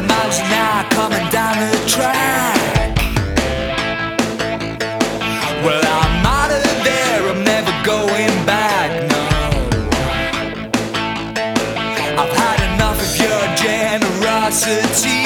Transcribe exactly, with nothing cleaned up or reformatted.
hundred miles an hour coming down the track. Well, I'm out of there, I'm never going back, no. I've had enough of your generosity.